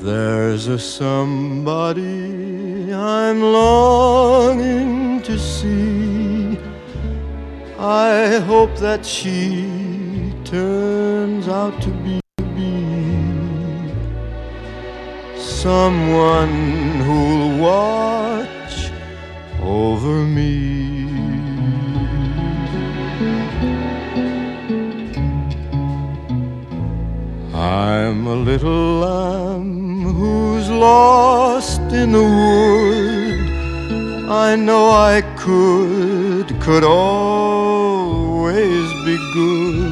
There's a somebody I'm longing to see. I hope that she turns out to be someone who'll watch over me. I'm a little lamb who's lost in the wood. I know I could always be good